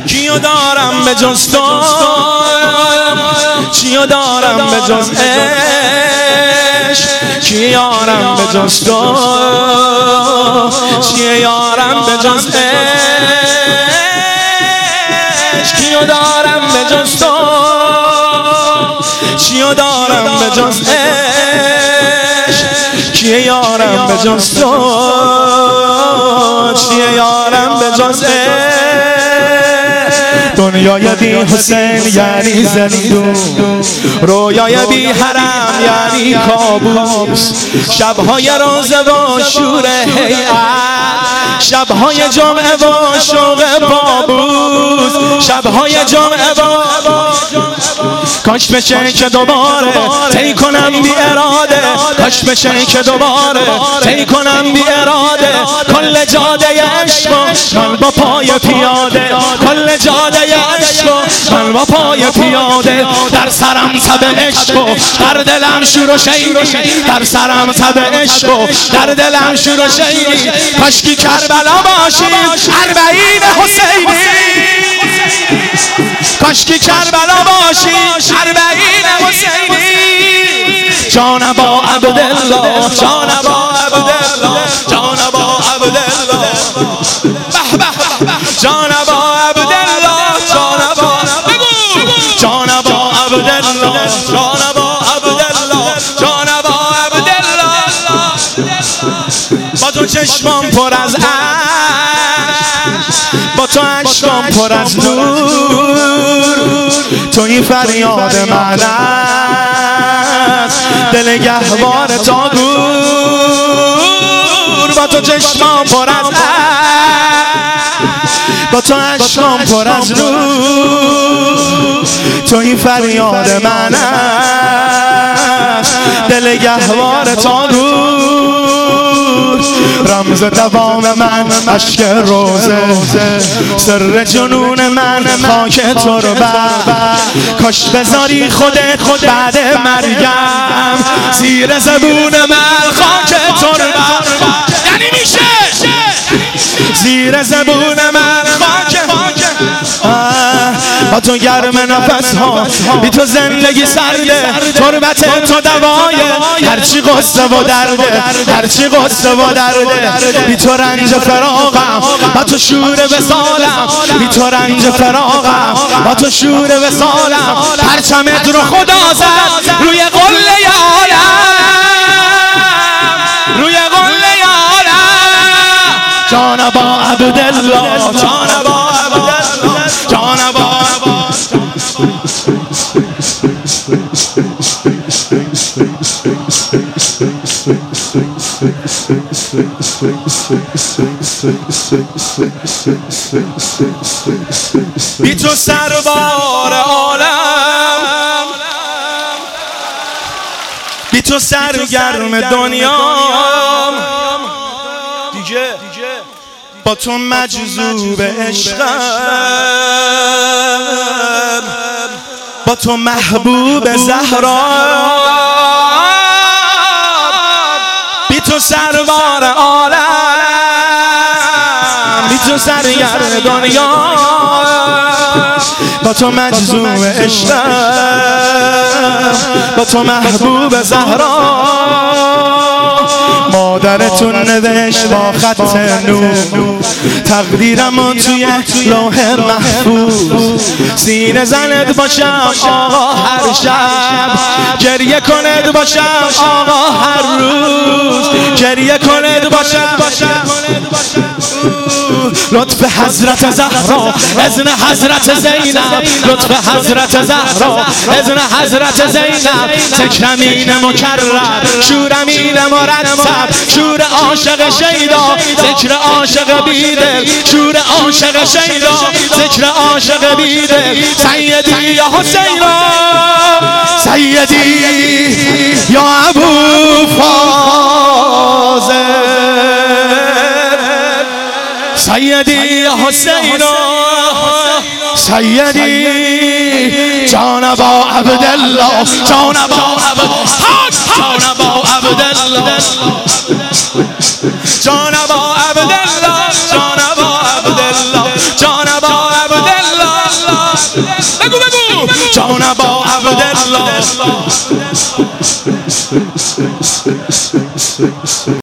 کیو دارم به جز تو، چیو دارم به جز عشق، کی یارم به جز تو، چیه یارم به جز عشق، کیو دارم به جز تو، چیو دارم به جز عشق، کیه یارم به جز تو، چیه یارم به جز عشق. دنیای بی حسین یعنی زندون، رویای بی حرم یعنی کابوس، شبهای روزه و شور هیئت، شبهای جمعه و شوق بابوس، شبهای جمعه و کاش بشه که دوباره طی کنم بی اراده، کاش بشه که دوباره طی کنم بی اراده، کل جاده عشق من با پای پیاده، کل جاده عشق من با پای پیاده، در سرم تب عشق در دلم شور و شیری، در سرم تب عشق در دلم شور و شیری، کاشکی کربلا باشی اربعین حسینی، کاشکی کربلا باشی اربعین حسینی، جانبا عبدالله، جانبا عبدالله، جانبا عبدالله، جانبا عبدالله، جانبا جانبا عبدالله، جانبا عبدالله، جانبا عبدالله. با تو چشمام پر از اشک، با تو اشکام پر از نور، توی فریاد من است دل گهوار تا گور، با تو چشمام پر از اشک، با تو اشکام پر از نور، توی فریاد من است دل گهوار تا گور، رمز دوام من اشک روزه، سر جنون من خاک تربت، کاش بذاری خودت بعد مرگم زیر زبون من خاک تربت، یعنی میشه زیر زبون من خاک، با تو گرم نفس ها، بی تو زندگی سرده، تربت تو دوای هرچی غصه و درده، هرچی غصه و درده، بی تو رنج فراغم، با تو شور وصالم، بی تو رنج فراغم، با تو شور وصالم، پرچمت رو خدا زد روی قله عالم، روی قله عالم، جانبا عبدالله، جانبا عبدالله، جانبا بی تو سربار عالم، بی تو سرگرم دنیا، دیگه با تو مجذوب عشقم، با تو محبوب زهرا، بی تو سربار عالم، بی تو سرگرم دنیا، با تو مجذوب عشقم، با تو محبوب زهرا، مادرتون نوشت با خط نور تقدیرمو توی لوح محفوظ، سینه زنت باشم آقا هر شب، گریه کنت باشم آقا هر روز، گریه کنت باشم لطف حضرت زهرا، اذن حضرت زینب، لطف حضرت زهرا، اذن حضرت زینب، تکرمین مکرر، شورمین مرتب، شور عاشق شیدا، ذکر عاشق بیدل، شور عاشق شیدا، ذکر عاشق بیدل، سیدی یا حسینا، سیدی یا ابو فاضل، سیدی یا حسینا، سیدی جانبا عبدالله، جانبا عبدالله، جانبا عبدالله، جانبا عبدالله، جانبا عبدالله، جانبا عبدالله. بگو بگو جان با عبدالله